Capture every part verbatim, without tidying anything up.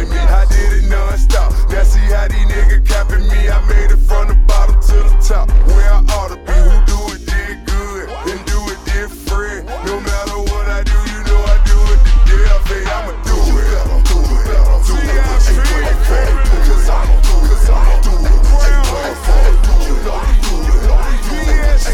capping me. I did it non-stop. Now see how these niggas capping me. I made it from the bottom to the top. Where I ought to be. Who do it did good and do it different. No matter what I do, you know I do it to death. Hey, I'ma do it. Do it. Do it. Cause I'm do it. Cause I'm do it. You know you do it. Yes,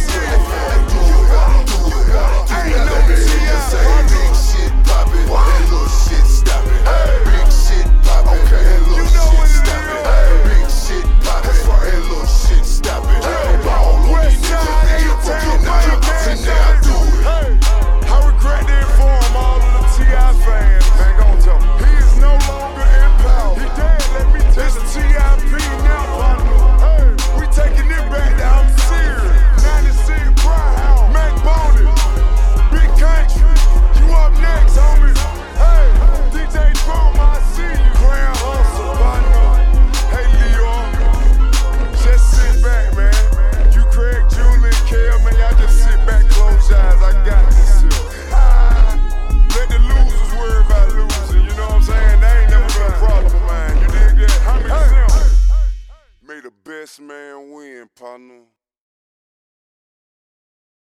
ain't no big shit poppin' and little shit stoppin'. Big shit poppin' and little shit stoppin'. Big shit poppin' and little shit stoppin'. All on these niggas, they fucking out, and now I do it. I regret to inform all of the T I fans, man, gon' tell me. He is no longer in power. He dead, let me tell you. It's T I P now, partner. Hey, we taking it back to I'm serious. ninety-six Pride House, Mac Bonus, Big Country. You up next, homie. Hey, D J Drum, I see you. Grand Hustle, partner. Hey, Leo, just sit back, man. You Craig, Julie, Kel, man, y'all just sit back, close your eyes. I got this shit. Let the losers worry about losing. You know what I'm saying? That ain't never been a problem of mine. You dig that? How many hey. May the best man win, partner.